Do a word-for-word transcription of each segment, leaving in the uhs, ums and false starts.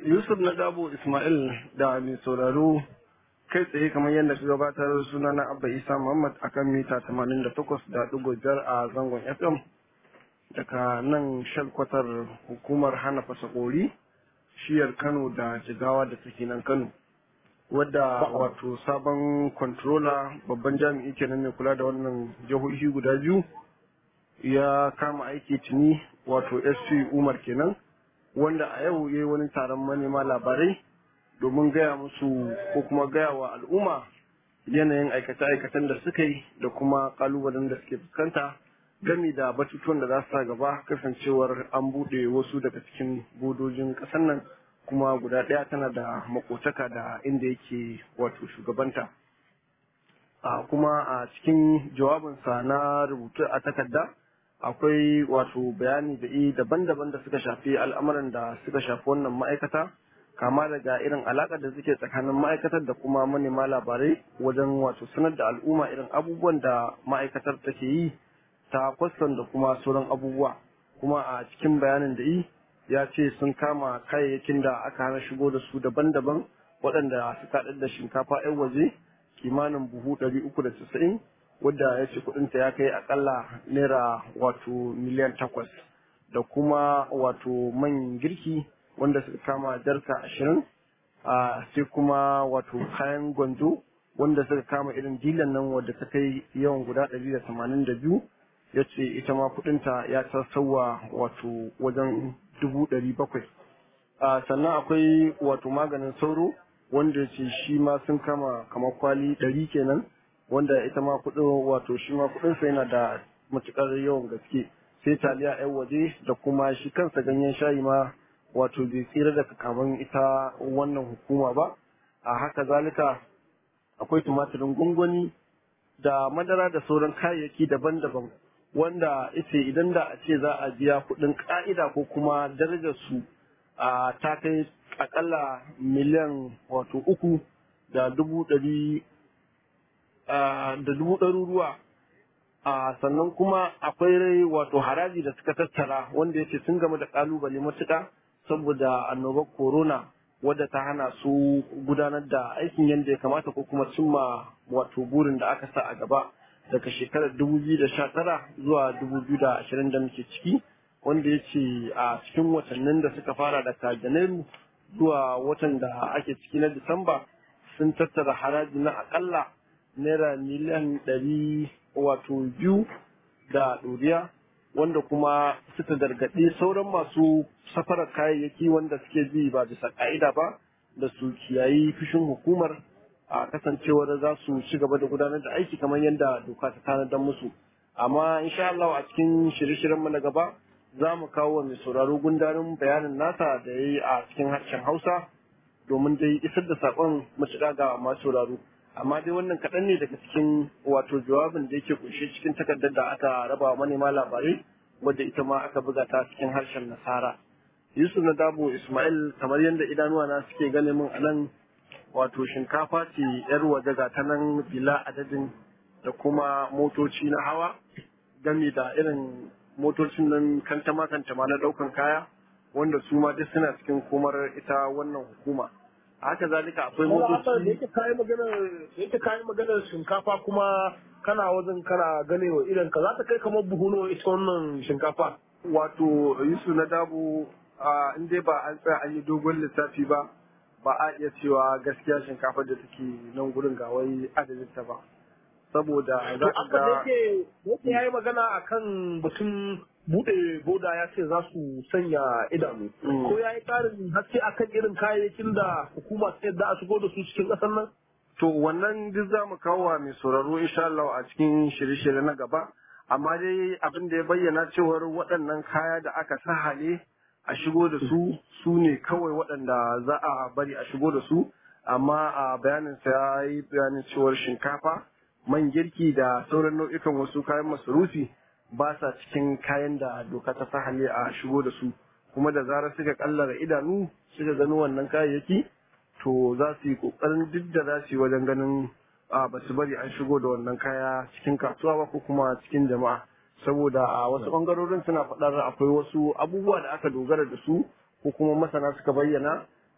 Yusuf na Dabo Ismail da mai sauraro kai tsaye kamar yadda ka gabatar suna na Abba Isa Muhammad akan mita tamanin da takwas da ɗigo biyar a zangon F M daga nan shalkwatar hukumar hana fasakori shiyar Kano da Jigawa da take nan Kano. Wadda wato sabon controller babban jami'i kenan mai kula da wannan jihohi guda biyu ya kama aiki tuni wato S P Umar kenan, wanda a yau ya yi wani taron manema labarai domin gaya musu ko kuma gaya wa al'umma yanayin aikace-aikacen da suka yi da kuma kalubalen da suke fuskanta gami da batutuwan da za su sa gaba, kasancewar an buɗe wasu daga cikin bodojin ƙasar nan kuma guda ɗaya tana da makotaka da inda yake wato shugabanta. A kuma a cikin jawabinsa na rubutu a takarda akwai wato bayani da i daban-daban da suka shafi al'amuran da suka shafi wannan ma'aikata, kama daga irin alaƙar da suke tsakanin ma'aikatar da kuma manema labarai wajen wato sanar da al'umma irin abubuwan da ma'aikatar take yi ta kwastan da kuma sauran abubuwa. Kuma a cikin bayanin da i ya ce sun kama kayayyakin da aka hana shigo da su daban-daban waɗanda suka haɗar da shinkafa 'yan waje kimanin buhu ɗari uku da casa'in, wadda ya ce kuɗinta ya kai akalla naira wato miliyan takwas, da kuma wato man girki wanda suka kama jarka ashirin, a sai kuma wato kayan gwanjo wanda suka kama irin dilan nan wadda ta kai yawan guda ɗari da tamanin da biyu, ya ce ita ma kuɗinta ya tasauwa wato wajen dubu ɗari bakwai. Sannan akwai wato maganin sauro wanda ya ce shi ma sun kama kamar kwali ɗari kenan, wanda ita ma kuɗin wato shi ma kuɗinsa yana da matuƙar yawan gaske. Sai taliya 'yan waje da kuma shi kansa ganyen shayi ma wato bai tsira daga kaman ita wannan hukuma ba. A haka zalika akwai tumatirin gwangwani da madara da sauran kayayyaki daban-daban wanda ita idan da a ce za a biya kuɗin ƙa'ida ko kuma darajar su a ta kai akalla miliyan wato uku da dubu ɗari da dubu ɗaruruwa. A sannan kuma akwai wato haraji da suka tattara wanda ya ce sun game da ƙalubale matuƙa saboda annobar corona wadda ta hana su gudanar da aikin yadda ya kamata ko kuma cimma wato burin da aka sa a gaba daga shekarar dubu biyu da sha tara zuwa dubu biyu da ashirin da muke ciki, wanda ya ce a cikin watannin da suka fara daga Janairu zuwa watan da ake ciki na Disamba sun tattara haraji na akalla naira miliyan ɗari wato biyu da ɗoriya, wanda kuma suka gargaɗi sauran masu safarar kayayyaki wanda suke bi ba bisa ƙa'ida ba da su kiyayi fushin hukumar a kasancewar za su ci gaba da gudanar da aiki kamar yadda doka ta tanadar musu. Amma insha Allah a cikin shirye-shiryen mu na gaba za mu kawo mai sauraro gundarin bayanin nasa da ya yi a cikin harshen Hausa domin dai isar da saƙon matuƙa ga masu sauraro. Amma dai wannan kaɗan ne daga cikin wato jawabin da yake kunshe cikin takardar da aka raba wa manema labarai wadda ita ma aka buga ta cikin harshen Nasara. Yusuf na Dabo Ismail, kamar yadda idanuwa na suke gane min a nan, wato shinkafa ce yar waje ga ta nan bila adadin da kuma motoci na hawa gami da irin motocin nan kantama kantama na daukan kaya wanda su ma duk suna cikin komar ita wannan hukuma. Haka zalika akwai motoci da yake kayi maganar yake kayi maganar shinkafa kuma kana wajen kana ganewa idan ka za ta kai kamar buhu nawa ita wannan shinkafa. Wato Yusuf na Dabo in dai ba an tsaya an yi dogon lissafi ba ba a iya cewa gaskiya shinkafar da take nan gurin ga wai adadin ta ba, saboda za ka ga yake yayi magana akan batun bude boda ya ce za su sanya idanu ko yayi karin haske akan irin kayayyakin da hukuma ta yadda a shigo da su cikin kasar nan. To wannan duk za mu kawo wa mai sauraro insha Allah a cikin shirye-shirye na gaba, amma dai abin da ya bayyana cewar waɗannan kaya da aka sahale a shigo da su su ne kawai waɗanda za a bari a shigo da su, amma a bayanin sa ya yi bayanin cewar shinkafa, man girki da sauran nau'ikan wasu kayan masarufi ba sa cikin kayan da doka ta sahale a shigo da su, kuma da zarar suka kallara idanu suka gano wannan kayayyaki to za su yi kokarin duk da za su yi wajen ganin ba su bari an shigo da wannan kaya cikin kasuwa ba ko kuma cikin jama'a. Saboda a wasu bangarorin suna faɗar akwai wasu abubuwa da aka dogara da su ko kuma masana suka bayyana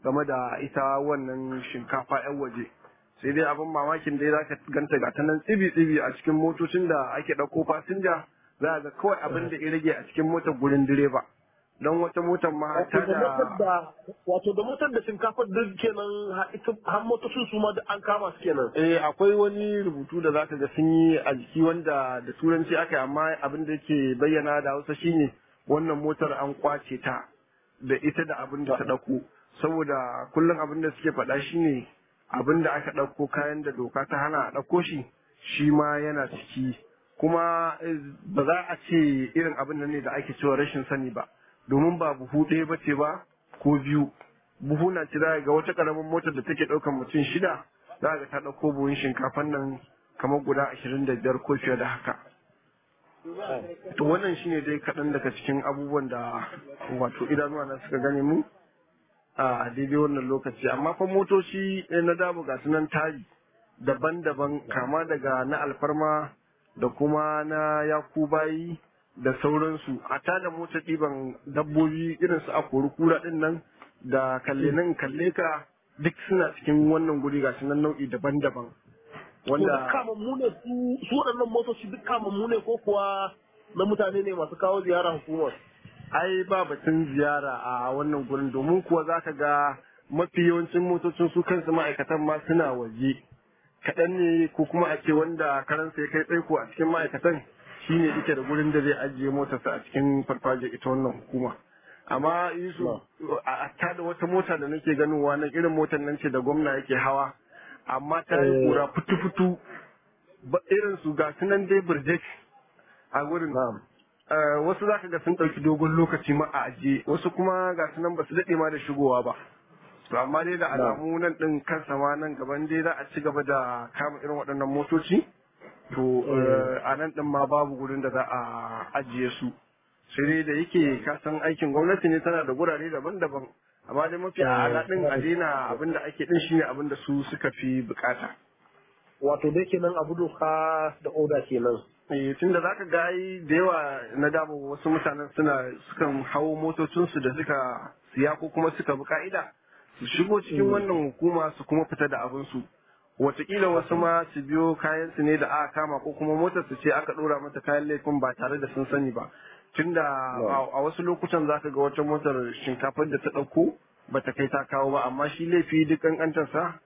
game da ita wannan shinkafa yan waje. Sai dai abin mamakin dai zaka ganta ga ta nan tsibi-tsibi a cikin motocin da ake ɗauko fasinja, za ga kawai abin da ya rage a cikin motar gurin direba. Don wata motar ma ta da wato da motar da shinkafar duk kenan har motocin su ma an kama su kenan. Eh akwai wani rubutu da zaka ga sun yi a jiki wanda da turanci aka yi, amma abin da yake bayyana da Hausa shine wannan motar an kwace ta da ita da abin da ta ɗauko. Saboda kullum abin da suke faɗa shine abin da aka ɗauko kayan da doka ta hana a ɗauko shi shi ma yana ciki. Kuma ba za a ce irin abin nan ne da ake cewa rashin sani ba, domin ba buhu ɗaya ba ce ba ko biyu. Buhu na ci ga wata ƙaramin motar da take ɗaukar mutum shida, za ga ta ɗauko buhun shinkafan nan kamar guda ashirin da biyar ko fiye da haka. To wannan shine dai kaɗan daga cikin abubuwan da wato idanuwa na suka gane mu a daidai wannan lokaci. Amma fa motoci na dabo ga sunan tari daban-daban, kama daga na alfarma da kuma na yakubayi da sauransu. A tada motar ɗiban dabbobi irin su akori kura ɗin nan da kalle nan kalle ka duk suna cikin wannan guri ga sunan nau'i daban-daban. Wanda kamammu ne su waɗannan motoci duk kamammu ne ko kuwa na mutane ne masu kawo ziyara hukumar? Ai ba batun ziyara a wannan gurin, domin kuwa za ka ga mafi yawancin motocin su kansu ma'aikatan ma suna waje. Kaɗan ne ko kuma a ce wanda karansa ya kai tsaiko a cikin ma'aikatan shine yake da gurin da zai ajiye motarsa a cikin farfajiyar ita wannan hukuma. Amma Yusuf, a ta da wata mota da nake ganowa na irin motar nan ce da gwamna yake hawa, amma ta yi kura fitu-fitu irin su ga sunan dai birjek a gurin. Wasu za ka ga sun ɗauki dogon lokaci ma a ajiye, wasu kuma ga sunan ba su daɗe ma da shigowa ba. To amma dai da alamu nan ɗin kansa ma nan gaban dai za a ci gaba da kama irin waɗannan motoci. To a nan ɗin ma babu gurin da za a ajiye su. Sai dai da yake kasan aikin gwamnati ne, tana da gurare daban-daban. Amma dai mafi ala ɗin a daina abin da ake ɗin shine abin da su suka fi bukata. Wato dai kenan abu doka da oda kenan. Eh tun da zaka ga da yawa na dabo wasu mutanen suna sukan hawo motocinsu da suka siya ko kuma suka bi ka'ida su shigo cikin wannan hukuma su kuma fita da abinsu. Wataƙila wasu ma su biyo kayan su ne da aka kama ko kuma motar su ce aka ɗora mata kayan laifin ba tare da sun sani ba. Tunda a wasu lokutan zaka ga wata motar shinkafar da ta ɗauko ba ta kai ta kawo ba, amma shi laifi duk ƙanƙantarsa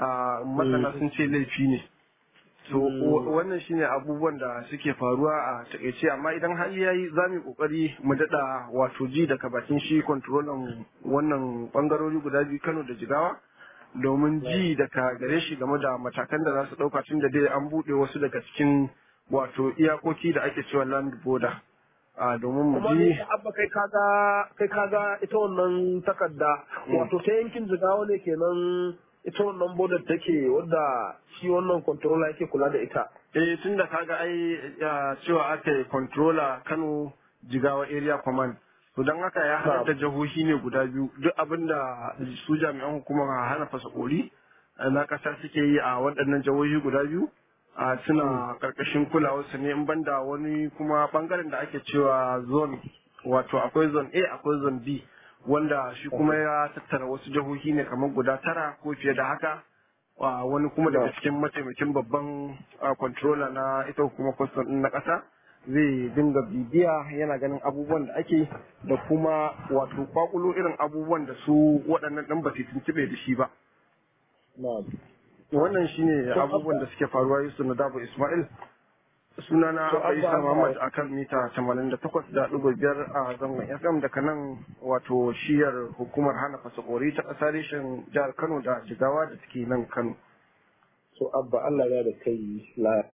masana sun ce laifi ne. So wannan shine abubuwan da suke faruwa a takaice, amma idan hali yayi za mu kokari mu dada wato ji daga bakin shi kontrolan wannan bangarori guda biyu Kano da Jigawa, domin ji daga gare shi game da matakan da za su dauka tun da dai an bude wasu daga cikin wato iyakoki da ake cewa land border. A domin mu ji abba kai kaga kai kaga ita wannan takarda wato ta yankin Jigawa ne kenan ita wannan bodar take wadda shi wannan controller yake kula da ita. Eh tun da kaga ai cewa aka yi controller Kano Jigawa Area Command. To don haka ya haɗa da jihohi ne guda biyu, duk abin da su jami'an hukumar hana fasakori na ƙasa suke yi a waɗannan jihohi guda biyu a suna ƙarƙashin kulawarsu ne, in banda wani kuma ɓangaren da ake cewa zone, wato akwai zone A akwai zone B, wanda shi kuma ya tattara wasu jihohi ne kamar guda tara ko fiye da haka. Wani kuma daga cikin mataimakin babban controller na ita hukumar kwastam na ƙasa zai dinga bibiya yana ganin abubuwan da ake da kuma wato kwakulo irin abubuwan da su waɗannan ɗan ba su tuntube da shi ba. Wannan shine abubuwan da suke faruwa Yusuf Nadabo Ismail. Sunana Aisha Muhammad akan mita tamanin da takwas da ɗigo biyar a zangon F M daga nan wato shiyar hukumar hana fasakori ta ƙasa reshen jihar Kano da Jigawa da suke nan Kano. So abba Allah ya da kai la